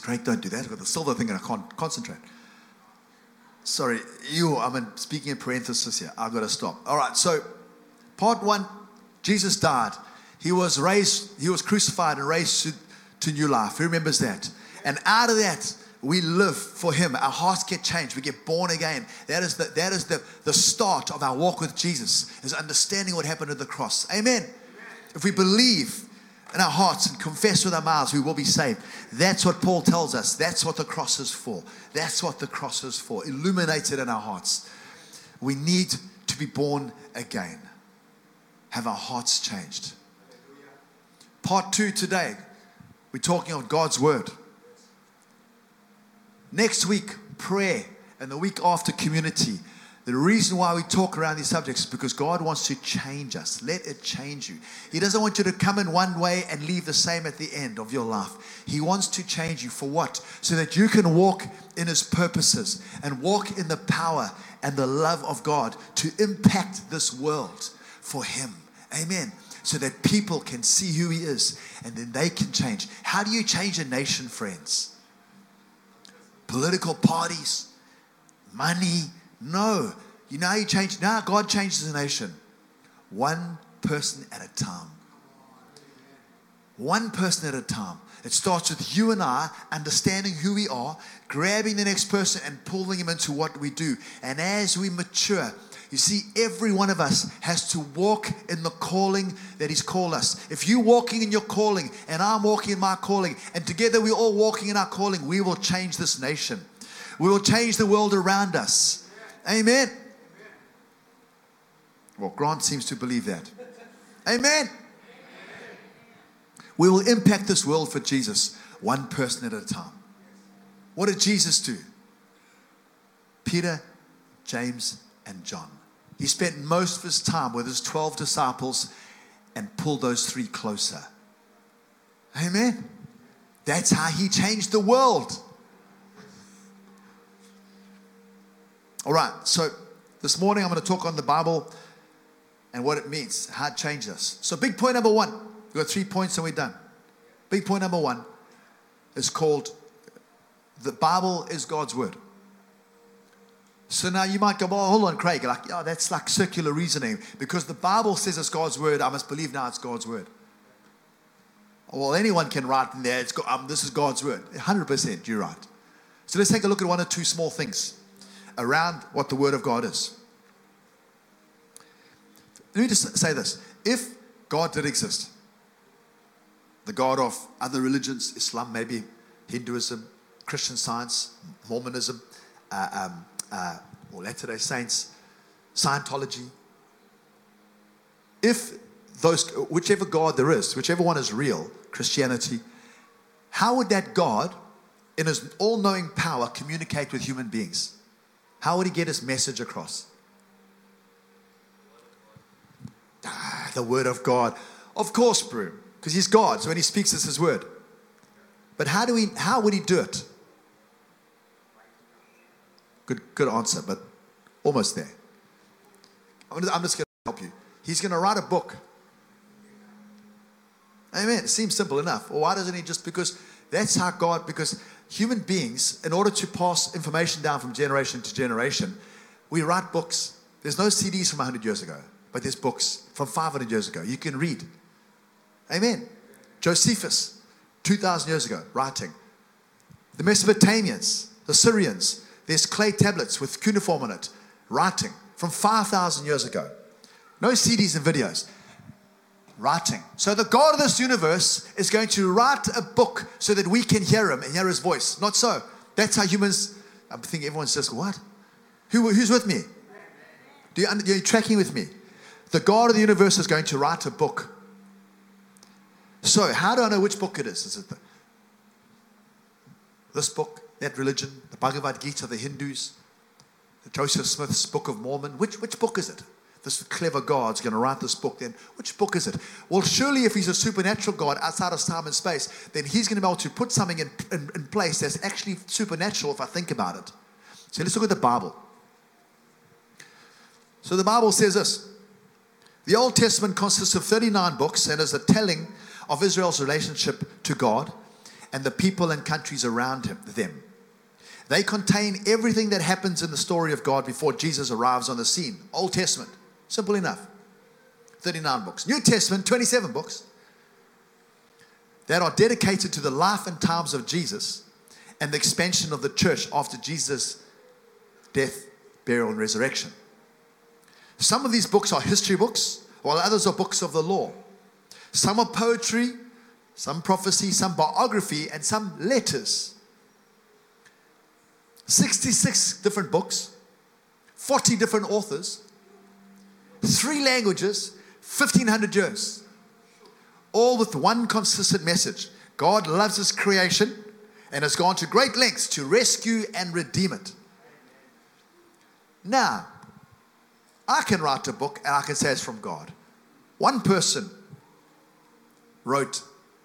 Craig, don't do that. I've got the silver thing and I can't concentrate. Sorry, I'm speaking in parenthesis here. I've got to stop. All right, so part 1, Jesus died. He was crucified and raised to new life. Who remembers that? And out of that, we live for Him. Our hearts get changed. We get born again. That is the start of our walk with Jesus, is understanding what happened at the cross. Amen. If we believe in our hearts and confess with our mouths, we will be saved. That's what Paul tells us. That's what the cross is for. That's what the cross is for. Illuminated in our hearts. We need to be born again. Have our hearts changed. Part 2 today, we're talking on God's Word. Next week, prayer, and the week after, community. The reason why we talk around these subjects is because God wants to change us. Let it change you. He doesn't want you to come in one way and leave the same at the end of your life. He wants to change you for what? So that you can walk in His purposes and walk in the power and the love of God to impact this world for Him. Amen. So that people can see who He is and then they can change. How do you change a nation, friends? Political parties, money. No. You know how you change? Now God changes a nation. One person at a time. One person at a time. It starts with you and I understanding who we are, grabbing the next person and pulling him into what we do. And as we mature, you see, every one of us has to walk in the calling that He's called us. If you're walking in your calling and I'm walking in my calling, and together we're all walking in our calling, we will change this nation. We will change the world around us. Amen. Well, Grant seems to believe that. Amen. We will impact this world for Jesus, one person at a time. What did Jesus do? Peter, James, and John. He spent most of His time with His 12 disciples and pulled those 3 closer. Amen. That's how He changed the world. All right, so this morning I'm going to talk on the Bible and what it means, how it changed us. So big point number 1. We've got 3 points and we're done. Big point number 1 is called, the Bible is God's Word. So now you might go, well, hold on, Craig. You're like, yeah, that's like circular reasoning. Because the Bible says it's God's Word, I must believe now it's God's Word. Well, anyone can write in there, this is God's Word. 100% you're right. So let's take a look at 1 or 2 small things around what the Word of God is. Let me just say this. If God did exist, the God of other religions, Islam, maybe Hinduism, Christian Science, Mormonism, or Latter-day Saints, Scientology, if whichever God there is, whichever one is real, Christianity, how would that God, in His all-knowing power, communicate with human beings? How would He get His message across? The Word of God. Of course, bro, because He's God, so when He speaks, it's His Word. But how would He do it? Good answer, but almost there. I'm just going to help you. He's going to write a book. Amen. It seems simple enough. Or why doesn't He just, because that's how God, because human beings, in order to pass information down from generation to generation, we write books. There's no CDs from 100 years ago, but there's books from 500 years ago. You can read. Amen. Josephus, 2,000 years ago, writing. The Mesopotamians, the Syrians, there's clay tablets with cuneiform on it, writing from 5,000 years ago. No CDs and videos. Writing. So the God of this universe is going to write a book so that we can hear Him and hear His voice. Not so. That's how humans, I'm thinking everyone's just, what? Who's with me? Are you tracking with me? The God of the universe is going to write a book. So how do I know which book it is? Is it this book, that religion, the Bhagavad Gita of the Hindus, the Joseph Smith's Book of Mormon? Which book is it? This clever God's going to write this book then. Which book is it? Well, surely if He's a supernatural God outside of time and space, then He's going to be able to put something in place that's actually supernatural if I think about it. So let's look at the Bible. So the Bible says this. The Old Testament consists of 39 books and is a telling of Israel's relationship to God. and the people and countries around them. They contain everything that happens in the story of God before Jesus arrives on the scene. Old Testament, simple enough, 39 books. New Testament, 27 books that are dedicated to the life and times of Jesus and the expansion of the church after Jesus' death, burial, and resurrection. Some of these books are history books, while others are books of the law. Some are poetry, some prophecy, some biography, and some letters. 66 different books, 40 different authors, 3 languages, 1,500 years, all with one consistent message. God loves His creation and has gone to great lengths to rescue and redeem it. Now, I can write a book and I can say it's from God. One person wrote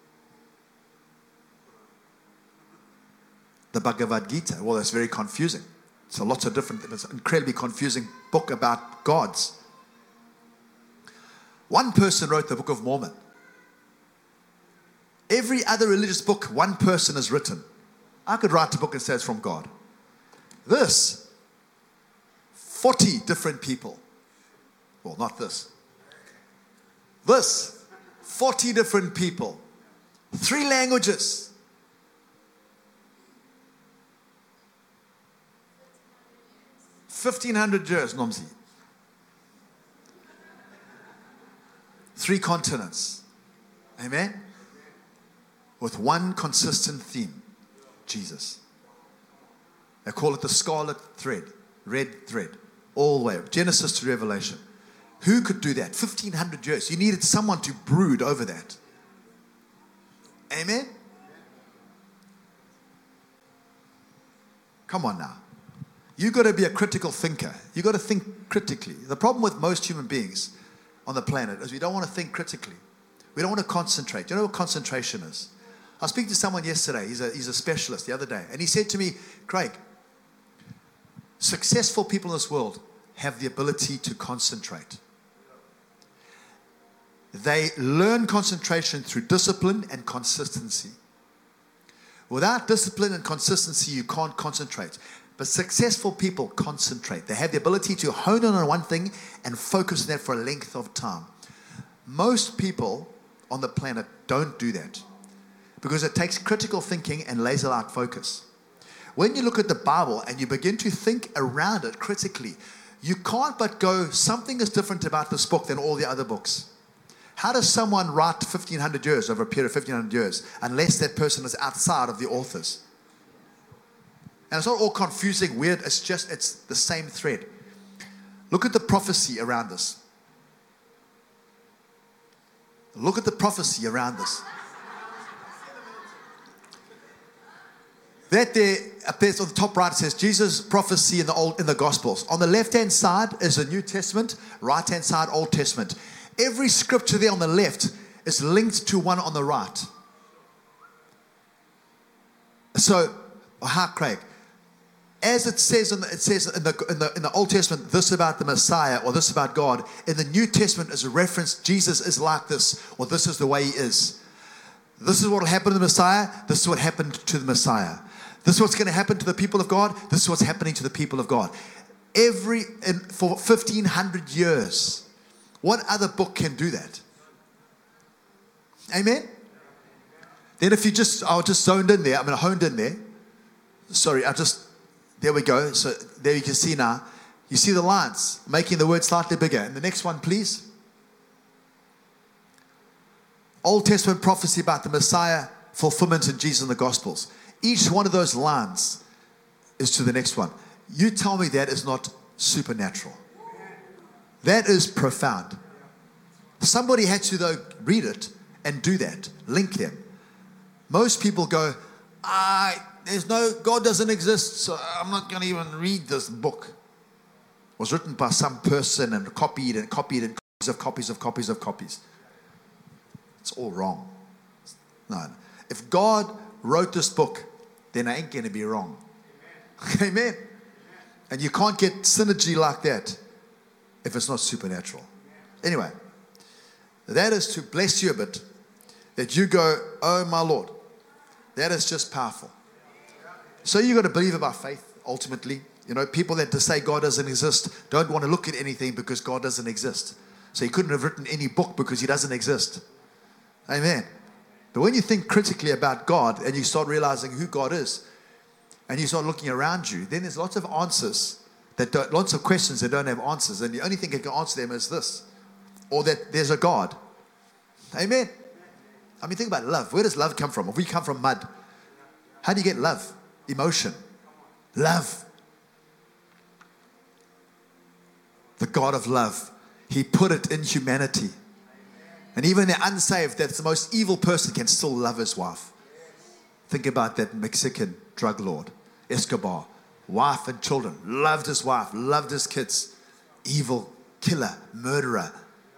the Bhagavad Gita. Well, that's very confusing. It's it's an incredibly confusing book about gods. One person wrote the Book of Mormon. Every other religious book one person has written. I could write a book and say it's from God. This, 40 different people. Well, not this. This, 40 different people. 3 languages. $1,500 years, Nomzi. 3 continents. Amen? With one consistent theme. Jesus. They call it the scarlet thread. Red thread. All the way. Genesis to Revelation. Who could do that? 1,500 years. You needed someone to brood over that. Amen? Come on now. You've got to be a critical thinker. You've got to think critically. The problem with most human beings on the planet is we don't want to think critically. We don't want to concentrate. Do you know what concentration is? I was speaking to someone yesterday. He's a specialist the other day. And he said to me, Craig, successful people in this world have the ability to concentrate. They learn concentration through discipline and consistency. Without discipline and consistency, you can't concentrate. But successful people concentrate. They have the ability to hone in on one thing and focus on that for a length of time. Most people on the planet don't do that because it takes critical thinking and laser-like focus. When you look at the Bible and you begin to think around it critically, you can't but go, something is different about this book than all the other books. How does someone write 1,500 years over a period of 1,500 years unless that person is outside of the authors? And it's not all confusing, weird. It's the same thread. Look at the prophecy around us. Look at the prophecy around us. That there appears on the top right, it says Jesus' prophecy in the Gospels. On the left-hand side is the New Testament, right-hand side, Old Testament. Every scripture there on the left is linked to one on the right. So, Craig, as it says in the Old Testament, this about the Messiah or this about God, in the New Testament is a reference, Jesus is like this, or this is the way He is. This is what will happen to the Messiah. This is what happened to the Messiah. This is what's going to happen to the people of God. This is what's happening to the people of God. For 1,500 years. What other book can do that? Amen? Then I was just zoned in there. Honed in there. Sorry, there we go. So there you can see now. You see the lines, making the word slightly bigger. And the next one, please. Old Testament prophecy about the Messiah, fulfillment in Jesus in the Gospels. Each one of those lines is to the next one. You tell me that is not supernatural. That is profound. Somebody had to, though, read it and do that. Link them. Most people go, God doesn't exist, so I'm not going to even read this book. It was written by some person and copied and copies of copies. It's all wrong. No. If God wrote this book, then I ain't going to be wrong. Amen. And you can't get synergy like that if it's not supernatural. Anyway, that is to bless you a bit, that you go, oh my Lord, That is just powerful. So you got to believe about faith, ultimately. People that say God doesn't exist don't want to look at anything because God doesn't exist. So he couldn't have written any book because he doesn't exist. Amen. But when you think critically about God and you start realizing who God is, and you start looking around you, then there's lots of answers lots of questions that don't have answers, and the only thing that can answer them is this, or that there's a God. Amen. I mean, think about love. Where does love come from? If we come from mud, how do you get love? Emotion. Love. The God of love. He put it in humanity. And even the unsaved, that's the most evil person, can still love his wife. Think about that Mexican drug lord, Escobar. Wife and children. Loved his wife. Loved his kids. Evil killer. Murderer.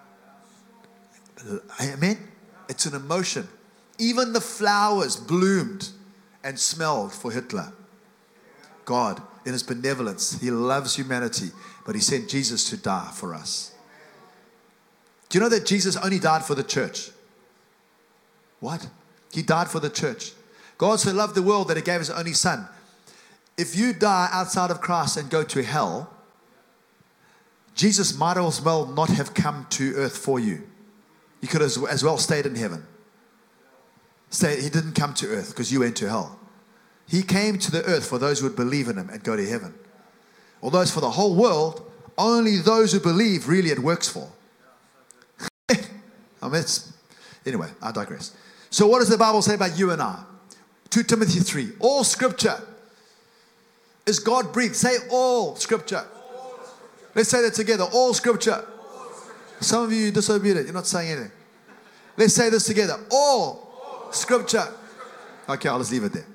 Amen? It's an emotion. Even the flowers bloomed and smelled for Hitler. God, in his benevolence, he loves humanity, but he sent Jesus to die for us. Do you know that Jesus only died for the church? What? He died for the church. God so loved the world that he gave his only son. If you die outside of Christ and go to hell, Jesus might as well not have come to earth for you. He could as well stayed in heaven. He didn't come to earth because you went to hell. He came to the earth for those who would believe in him and go to heaven. Although it's for the whole world, only those who believe really it works for. Anyway, I digress. So what does the Bible say about you and I? 2 Timothy 3. All scripture is God breathed. Say all scripture. Let's say that together. All scripture. Some of you disobedient. You're not saying anything. Let's say this together. All scripture. Okay, I'll just leave it there.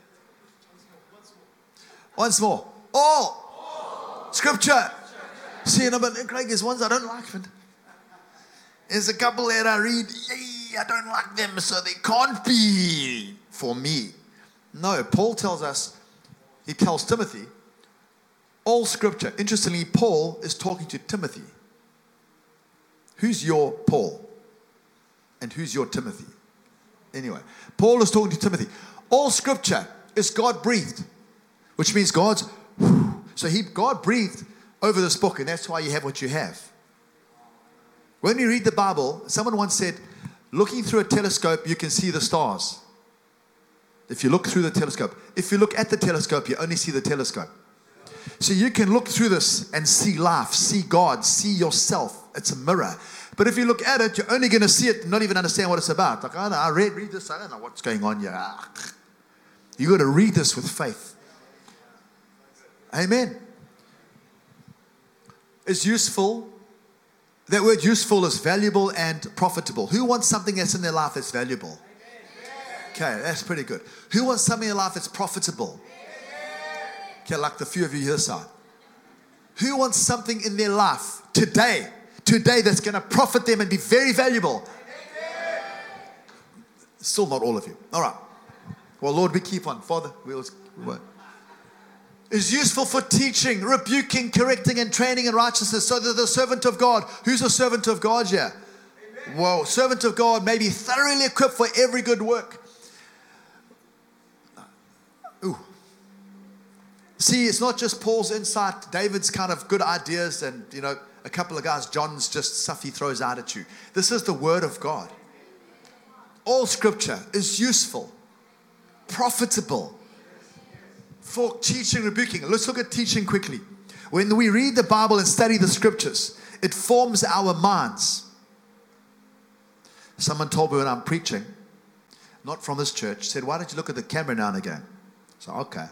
Once more. All scripture. See, but Craig, there's ones I don't like. There's a couple that I read. I don't like them, so they can't be for me. No, Paul tells us, he tells Timothy, all scripture. Interestingly, Paul is talking to Timothy. Who's your Paul? And who's your Timothy? Anyway, Paul is talking to Timothy. All scripture is God breathed, which means God's. So God breathed over this book, and that's why you have what you have. When you read the Bible, someone once said, looking through a telescope, you can see the stars. If you look through the telescope. If you look at the telescope, you only see the telescope. So you can look through this and see life, see God, see yourself. It's a mirror. But if you look at it, you're only going to see it and not even understand what it's about. Like, I read this, I don't know what's going on here. You've got to read this with faith. Amen. It's useful. That word useful is valuable and profitable. Who wants something that's in their life that's valuable? Okay, that's pretty good. Who wants something in their life that's profitable? Okay, like the few of you here side. Who wants something in their life today that's going to profit them and be very valuable? Still not all of you. All right. Well, Lord, we keep on. Father, is useful for teaching, rebuking, correcting, and training in righteousness, so that the servant of God, who's a servant of God here? Well, servant of God may be thoroughly equipped for every good work. Ooh. See, it's not just Paul's insight, David's kind of good ideas, and, a couple of guys, John's just stuff he throws out at you. This is the word of God. All scripture is useful, profitable, for teaching, rebuking. Let's look at teaching quickly. When we read the Bible and study the scriptures, it forms our minds. Someone told me when I'm preaching, not from this church, said, why don't you look at the camera now and again? So, okay.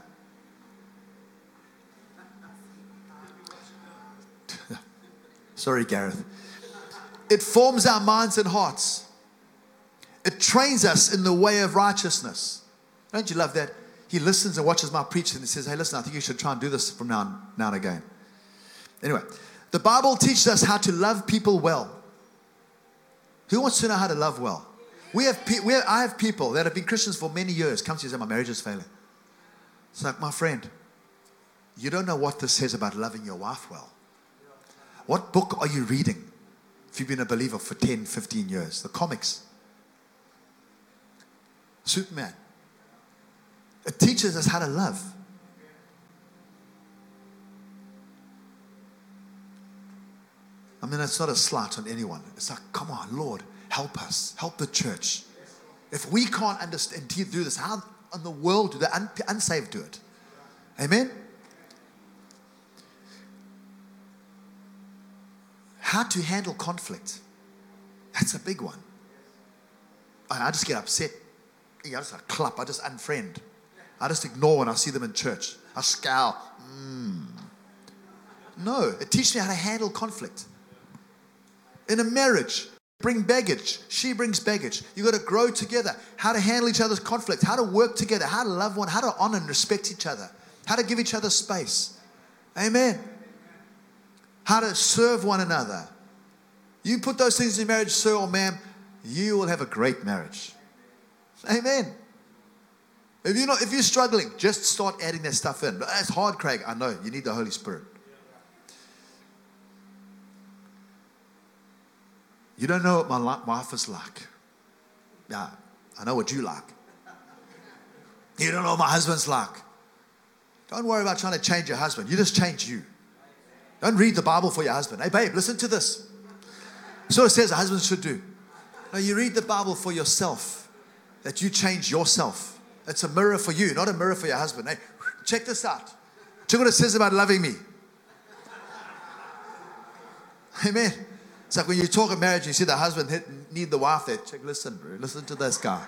Sorry, Gareth. It forms our minds and hearts. It trains us in the way of righteousness. Don't you love that? He listens and watches my preaching and says, hey, listen, I think you should try and do this from now and again. Anyway, the Bible teaches us how to love people well. Who wants to know how to love well? I have people that have been Christians for many years come to you and say, my marriage is failing. It's like, my friend, you don't know what this says about loving your wife well. What book are you reading if you've been a believer for 10, 15 years? The comics. Superman. It teaches us how to love. I mean, it's not a slight on anyone. It's like, come on, Lord, help us. Help the church. If we can't understand, do this, how in the world do the unsaved do it? Amen? How to handle conflict. That's a big one. I just get upset. I just clap. I just unfriend. I just ignore when I see them in church. I scowl. No, it teaches me how to handle conflict. In a marriage, bring baggage. She brings baggage. You've got to grow together. How to handle each other's conflict. How to work together. How to love one. How to honor and respect each other. How to give each other space. Amen. How to serve one another. You put those things in marriage, sir or ma'am, you will have a great marriage. Amen. If you're struggling, just start adding that stuff in. It's hard, Craig. I know. You need the Holy Spirit. You don't know what my wife is like. Yeah, I know what you like. You don't know what my husband's like. Don't worry about trying to change your husband. You just change you. Don't read the Bible for your husband. Hey, babe, listen to this. That's what it says a husband should do. No, you read the Bible for yourself. That you change yourself. It's a mirror for you, not a mirror for your husband. Hey, check this out. Check what it says about loving me. Amen. It's like when you talk of marriage, you see the husband need the wife there. Check, listen, bro. Listen to this guy.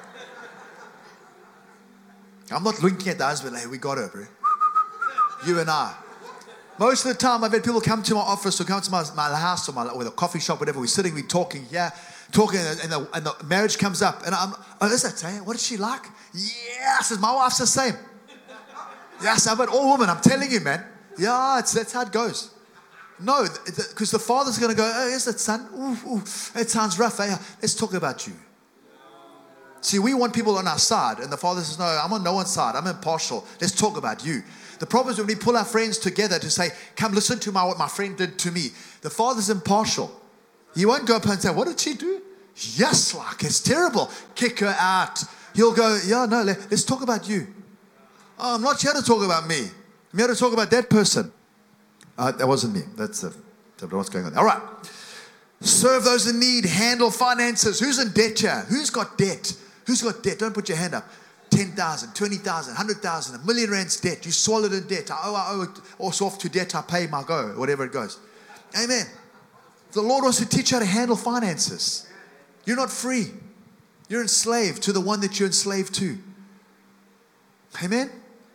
I'm not looking at the husband. Hey, we got her, bro. You and I. Most of the time, I've had people come to my office or come to my house or the coffee shop, whatever. We're sitting, we're talking, and the marriage comes up. And I'm, is that saying? What is she like? Yes, my wife's the same. Yes, I've had all women. I'm telling you, man. Yeah, that's how it goes. No, because the father's going to go, oh, is that son? Ooh, it sounds rough. Hey, let's talk about you. See, we want people on our side. And the father says, no, I'm on no one's side. I'm impartial. Let's talk about you. The problem is when we pull our friends together to say, come listen to what my friend did to me. The father's impartial. He won't go up and say, what did she do? Yes, like, it's terrible. Kick her out. He'll go, yeah, no, let's talk about you. Oh, I'm not here to talk about me. I'm here to talk about that person. That wasn't me. That's what's going on. All right. Serve those in need. Handle finances. Who's in debt here? Who's got debt? Who's got debt? Don't put your hand up. 10,000, 20,000, 100,000, a million rands debt. You swallowed in debt. I owe it. Also off to debt, I pay my go. Whatever it goes. Amen. The Lord wants to teach you how to handle finances. You're not free. You're enslaved to the one that you're enslaved to. Amen.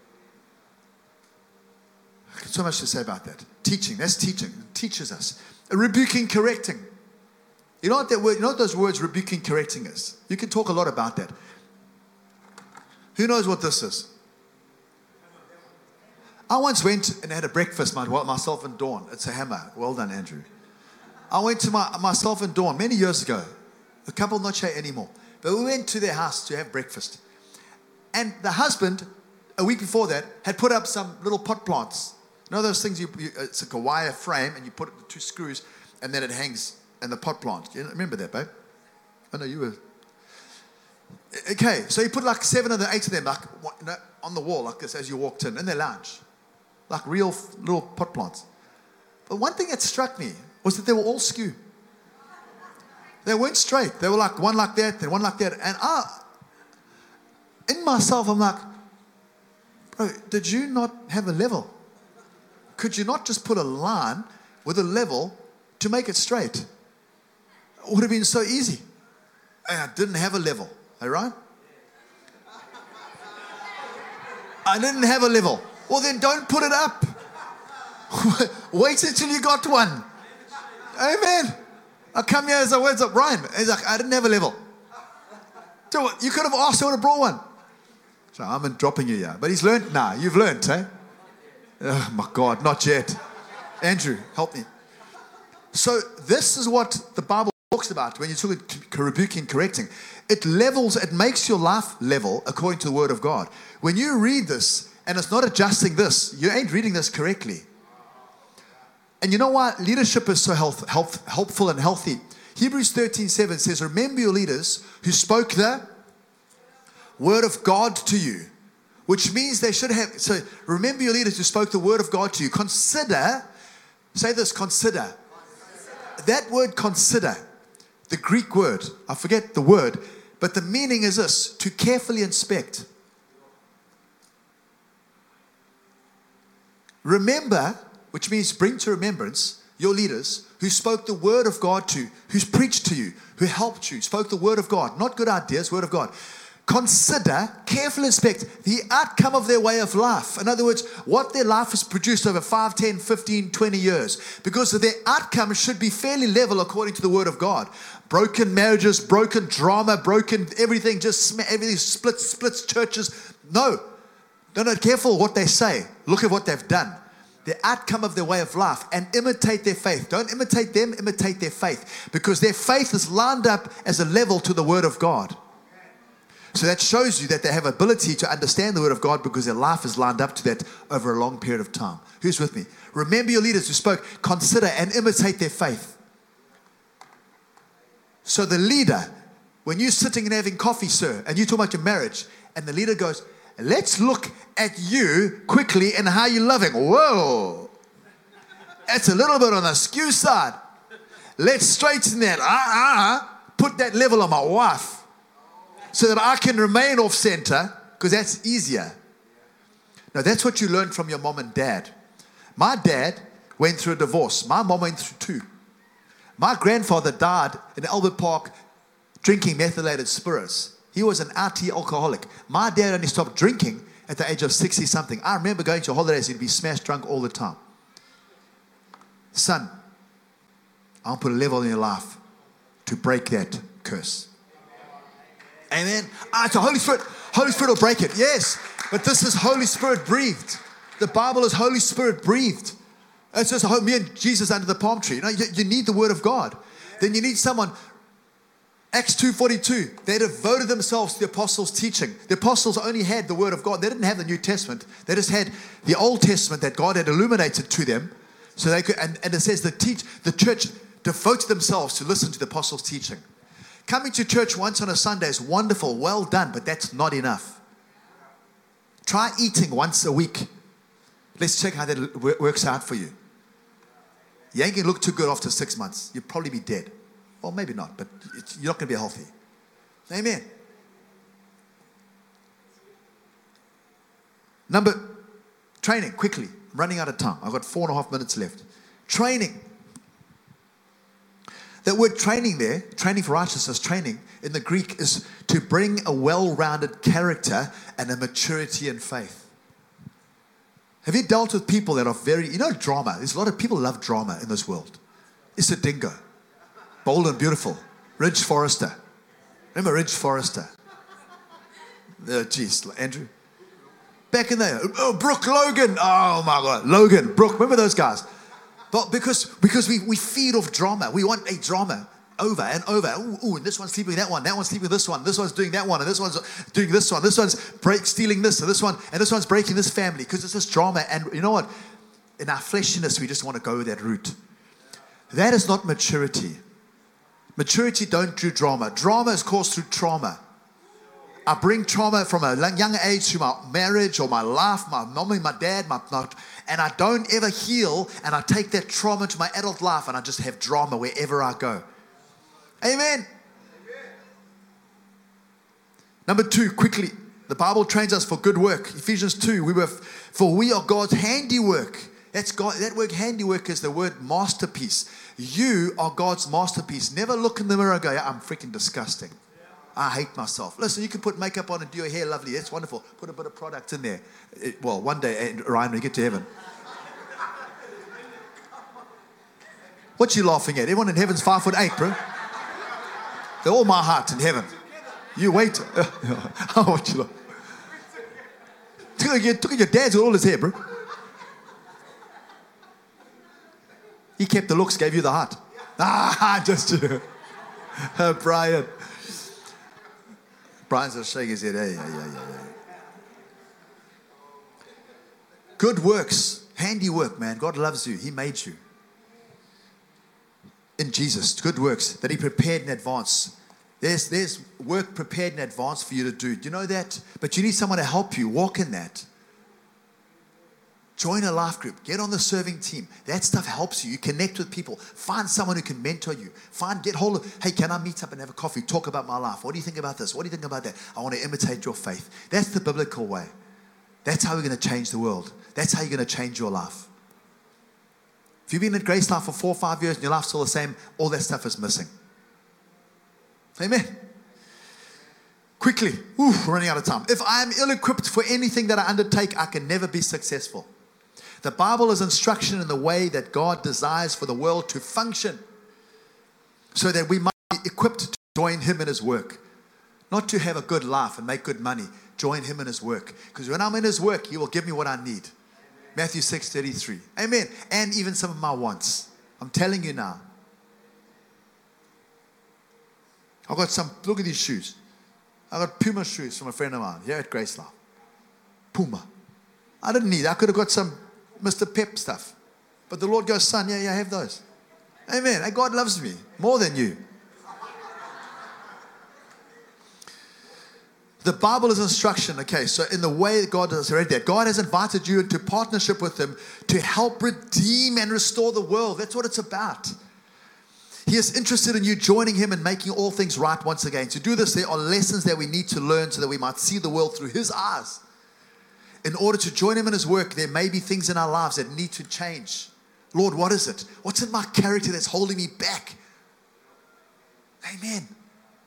So much to say about that. Teaching, that's teaching. It teaches us. Rebuking, correcting. You know what that word? You know what those words rebuking, correcting is? You can talk a lot about that. Who knows what this is? I once went and had a breakfast, myself and Dawn. It's a hammer. Well done, Andrew. I went to myself and Dawn many years ago. The couple not here anymore. But we went to their house to have breakfast. And the husband, a week before that, had put up some little pot plants. You know those things, it's like a wire frame, and you put the 2 screws, and then it hangs in the pot plant. You remember that, babe? I know you were. Okay, so he put like 7 or 8 of them like on the wall like this as you walked in their lounge. Like real little pot plants. But one thing that struck me was that they were all skew. They weren't straight. They were like one like that, then one like that. And in myself, I'm like, bro, did you not have a level? Could you not just put a line with a level to make it straight? It would have been so easy. And I didn't have a level. All right? I didn't have a level. Well, then don't put it up. Wait until you got one. Amen. I come here as a words up, Brian. He's like, I didn't have a level. So you could have asked, I would have brought one. So I'm dropping you here. But he's learned now. You've learned, eh? Oh my God, not yet. Andrew, help me. So this is what the Bible talks about when you talk about rebuking, correcting. It levels, it makes your life level according to the Word of God. When you read this and it's not adjusting this, you ain't reading this correctly. And you know why leadership is so helpful and healthy? Hebrews 13:7 says, remember your leaders who spoke the Word of God to you. which means they should have. So remember your leaders who spoke the word of God to you. Consider, say this, consider. That word consider, the Greek word, I forget the word, but the meaning is this: to carefully inspect. Remember, which means bring to remembrance your leaders who spoke the word of God to you, who's preached to you, who helped you, spoke the word of God, not good ideas, word of God. Consider, carefully inspect the outcome of their way of life. In other words, what their life has produced over 5, 10, 15, 20 years. Because their outcome should be fairly level according to the word of God. Broken marriages, broken drama, broken everything, everything splits churches. No, careful what they say. Look at what they've done. The outcome of their way of life, and imitate their faith. Don't imitate them, imitate their faith. Because their faith is lined up as a level to the word of God. So that shows you that they have ability to understand the word of God because their life is lined up to that over a long period of time. Who's with me? Remember your leaders who spoke, consider and imitate their faith. So the leader, when you're sitting and having coffee, sir, and you talk about your marriage, and the leader goes, let's look at you quickly and how you're loving. Whoa, that's a little bit on the skew side. Let's straighten that. Put that level on my wife, so that I can remain off center, because that's easier. Now, that's what you learned from your mom and dad. My dad went through a divorce. My mom went through 2. My grandfather died in Albert Park drinking methylated spirits. He was an RT alcoholic. My dad only stopped drinking at the age of 60-something. I remember going to holidays, he'd be smashed drunk all the time. Son, I'll put a level in your life to break that curse. Amen. It's the Holy Spirit. Holy Spirit will break it. Yes. But this is Holy Spirit breathed. The Bible is Holy Spirit breathed. It's just me and Jesus under the palm tree. You need the word of God. Then you need someone. Acts 2:42. They devoted themselves to the apostles' teaching. The apostles only had the word of God. They didn't have the New Testament. They just had the Old Testament that God had illuminated to them. So they could, and it says the church devoted themselves to listen to the apostles' teaching. Coming to church once on a Sunday is wonderful, well done, but that's not enough. Try eating once a week. Let's check how that works out for you. You ain't going to look too good after 6 months. You'll probably be dead. Well, maybe not, but you're not going to be healthy. Amen. Training, quickly. I'm running out of time. I've got 4.5 minutes left. Training. That word training there, training for righteousness, training in the Greek is to bring a well-rounded character and a maturity in faith. Have you dealt with people that are drama? There's a lot of people love drama in this world. Issa Dingo, Bold and Beautiful, Ridge Forrester. Remember Ridge Forrester? Andrew. Back in there, Brooke Logan. Oh my God, Logan, Brooke. Remember those guys? But because we feed off drama. We want a drama over and over. Ooh, and this one's sleeping with that one. That one's sleeping with this one. This one's doing that one. And this one's doing this one. This one's stealing this. And this one's breaking this family. Because it's this drama. And you know what? In our fleshiness, we just want to go that route. That is not maturity. Maturity don't do drama. Drama is caused through trauma. I bring trauma from a young age to my marriage or my life, my mom and my dad, and I don't ever heal, and I take that trauma to my adult life, and I just have drama wherever I go. Amen. Number 2, quickly, the Bible trains us for good work. Ephesians 2, we are God's handiwork. That's God. That word handiwork is the word masterpiece. You are God's masterpiece. Never look in the mirror and go, I'm freaking disgusting. I hate myself. Listen, you can put makeup on and do your hair lovely. That's wonderful. Put a bit of product in there. One day, Ryan, when you get to heaven. What you laughing at? Everyone in heaven's 5'8", bro. They're all my heart in heaven. You wait. What you Look at your dad's got all his hair, bro. He kept the looks, gave you the heart. Just you. Brian. Brian's just shaking his head. Yeah. Good works. Handiwork, man. God loves you. He made you. In Jesus. Good works that He prepared in advance There's work prepared in advance for you to do. Do you know that? But you need someone to help you walk in that. Join a life group. Get on the serving team. That stuff helps you. You connect with people. Find someone who can mentor you. Get hold of, hey, can I meet up and have a coffee? Talk about my life. What do you think about this? What do you think about that? I want to imitate your faith. That's the biblical way. That's how we're going to change the world. That's how you're going to change your life. If you've been in Grace Life for 4 or 5 years and your life's still the same, all that stuff is missing. Amen. Quickly. We're running out of time. If I am ill-equipped for anything that I undertake, I can never be successful. The Bible is instruction in the way that God desires for the world to function so that we might be equipped to join Him in His work. Not to have a good life and make good money. Join Him in His work. Because when I'm in His work, He will give me what I need. Matthew 6:33. Amen. And even some of my wants. I'm telling you now. I've got some, look at these shoes. I got Puma shoes from a friend of mine here at Grace Life. Puma. I didn't need it. I could have got some Mr. Pep stuff. But the Lord goes, son, yeah, have those. Amen. And God loves me more than you. The Bible is instruction. Okay, so in the way that God has read that, God has invited you into partnership with Him to help redeem and restore the world. That's what it's about. He is interested in you joining Him and making all things right once again. To do this, there are lessons that we need to learn so that we might see the world through His eyes. In order to join Him in His work, there may be things in our lives that need to change. Lord, what is it? What's in my character that's holding me back? Amen.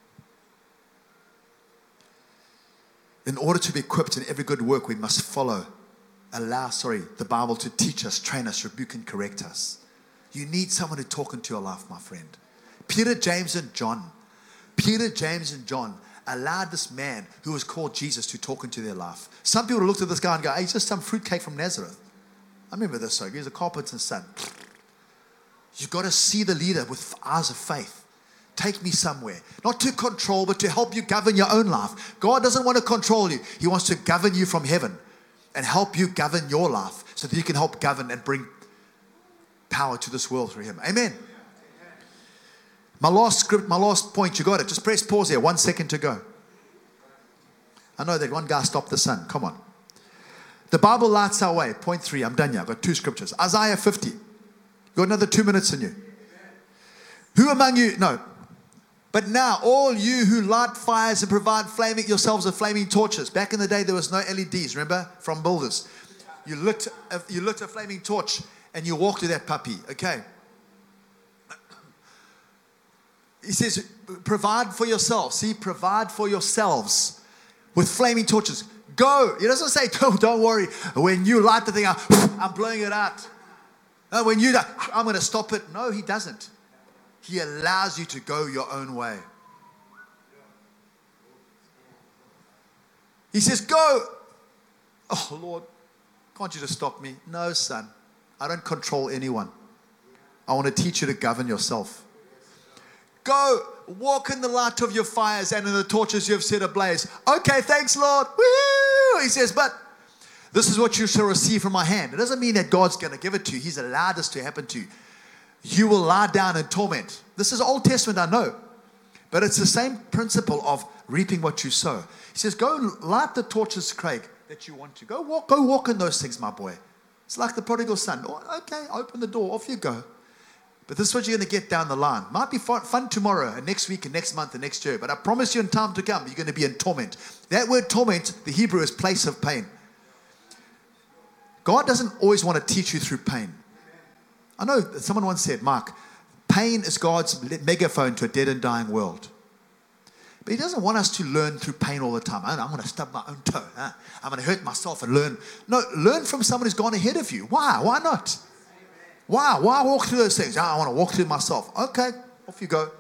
In order to be equipped in every good work, we must allow the Bible to teach us, train us, rebuke and correct us. You need someone to talk into your life, my friend. Peter, James, and John allowed this man who was called Jesus to talk into their life. Some people looked at this guy and go, hey, he's just some fruitcake from Nazareth. I remember this story. He was a carpenter's son. You've got to see the leader with eyes of faith. Take me somewhere. Not to control, but to help you govern your own life. God doesn't want to control you. He wants to govern you from heaven and help you govern your life so that you can help govern and bring power to this world through Him. Amen. My last point, you got it. Just press pause here. 1 second to go. I know that one guy stopped the sun. Come on. The Bible lights our way. Point 3. I'm done here. I've got 2 scriptures. Isaiah 50. You've got another 2 minutes in you. Who among you... No. But now, all you who light fires and provide yourselves with flaming torches. Back in the day, there was no LEDs, remember? From builders. You lit a flaming torch and you walked to that puppy. Okay. He says, provide for yourselves. See, provide for yourselves with flaming torches. Go. He doesn't say, don't worry. When you light the thing, I'm blowing it out. No, when you, I'm going to stop it. No, He doesn't. He allows you to go your own way. He says, go. Oh, Lord, can't you just stop me? No, son. I don't control anyone. I want to teach you to govern yourself. Go, walk in the light of your fires and in the torches you have set ablaze. Okay, thanks, Lord. Woo! He says, but this is what you shall receive from my hand. It doesn't mean that God's going to give it to you. He's allowed this to happen to you. You will lie down in torment. This is Old Testament, I know. But it's the same principle of reaping what you sow. He says, go light the torches, Craig, that you want to. Go walk in those things, my boy. It's like the prodigal son. Oh, okay, open the door, off you go. But this is what you're going to get down the line. Might be fun tomorrow and next week and next month and next year. But I promise you in time to come, you're going to be in torment. That word torment, the Hebrew is place of pain. God doesn't always want to teach you through pain. I know someone once said, Mark, pain is God's megaphone to a dead and dying world. But He doesn't want us to learn through pain all the time. I'm going to stub my own toe. I'm going to hurt myself and learn. No, learn from someone who's gone ahead of you. Why? Why not? Why walk through those things? I want to walk through myself. Okay, off you go.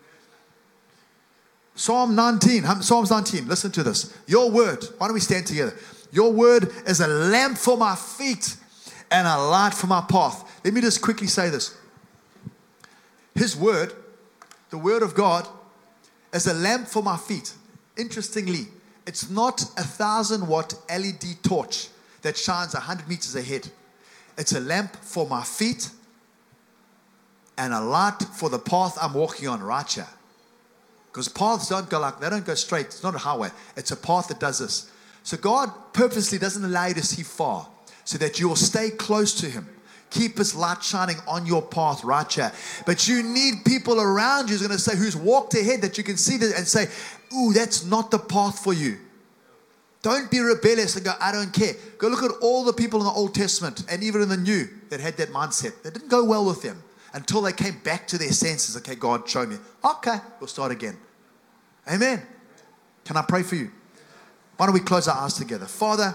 Psalms 19. Listen to this. Your word. Why don't we stand together? Your word is a lamp for my feet and a light for my path. Let me just quickly say this. His word, the word of God, is a lamp for my feet. Interestingly, it's not a 1,000-watt LED torch that shines 100 meters ahead. It's a lamp for my feet and a light for the path I'm walking on right here. Because paths don't go straight. It's not a highway. It's a path that does this. So God purposely doesn't allow you to see far so that you will stay close to Him. Keep His light shining on your path right here. But you need people around you who's walked ahead, that you can see that and say, ooh, that's not the path for you. Don't be rebellious and go, I don't care. Go look at all the people in the Old Testament and even in the New that had that mindset. That didn't go well with them until they came back to their senses. Okay, God, show me. Okay, we'll start again. Amen. Can I pray for you? Why don't we close our eyes together? Father,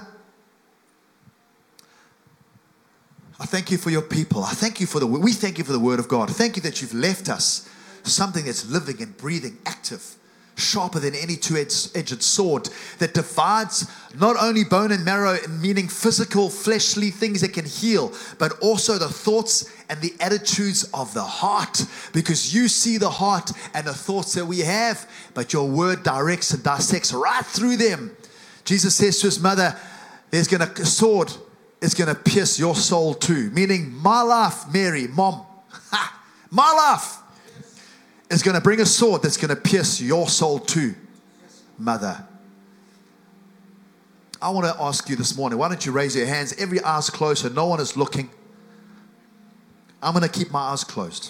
I thank you for your people. I thank you for we thank you for the word of God. Thank you that you've left us something that's living and breathing, active, sharper than any two-edged sword that divides not only bone and marrow, meaning physical, fleshly things that can heal, but also the thoughts and the attitudes of the heart, because you see the heart and the thoughts that we have, but your word directs and dissects right through them. Jesus says to his mother, there's going to a sword is going to pierce your soul too, meaning my life, Mary, mom, my life is going to bring a sword that's going to pierce your soul too, mother. I want to ask you this morning, why don't you raise your hands, every eye's closed so no one is looking. I'm going to keep my eyes closed.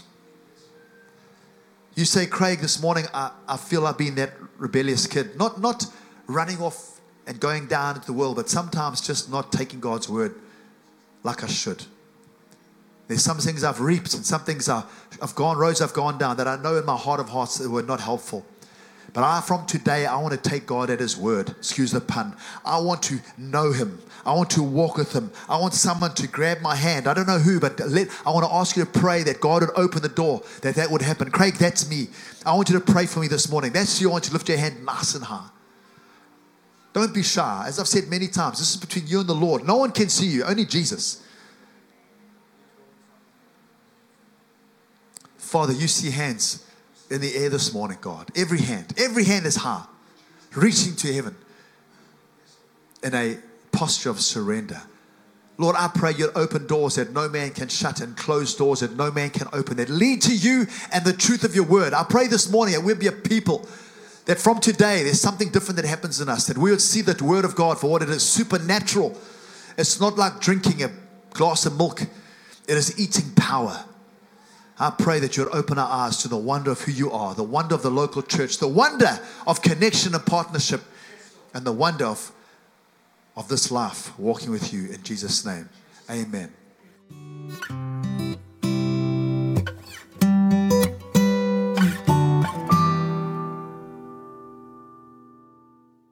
You say, Craig, this morning I feel I've been that rebellious kid, not running off and going down into the world, but sometimes just not taking God's word like I should. There's some things I've reaped and some things roads I've gone down that I know in my heart of hearts that were not helpful. But from today, I want to take God at His word. Excuse the pun. I want to know Him. I want to walk with Him. I want someone to grab my hand. I don't know who, but I want to ask you to pray that God would open the door, that would happen. Craig, that's me. I want you to pray for me this morning. That's you. I want you to lift your hand nice and high. Don't be shy. As I've said many times, this is between you and the Lord. No one can see you, only Jesus. Father, you see hands in the air this morning, God. Every hand is high, reaching to heaven in a posture of surrender. Lord, I pray you'd open doors that no man can shut and close doors that no man can open, that lead to you and the truth of your word. I pray this morning that we'll be a people that from today there's something different that happens in us, that we would see that word of God for what it is, supernatural. It's not like drinking a glass of milk. It is eating power. I pray that you would open our eyes to the wonder of who you are, the wonder of the local church, the wonder of connection and partnership, and the wonder of this life walking with you in Jesus' name. Amen.